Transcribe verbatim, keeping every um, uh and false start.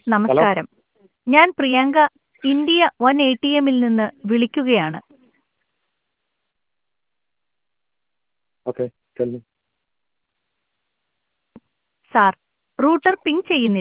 Hello? നമസ്കാരം. ഞാൻ Priyanka India one A T എമ്മിൽ നിന്ന് വിളിക്കുകയാണ്. Okay, tell me. സാർ, റൂട്ടർ പിങ് ചെയ്യുന്നില്ല.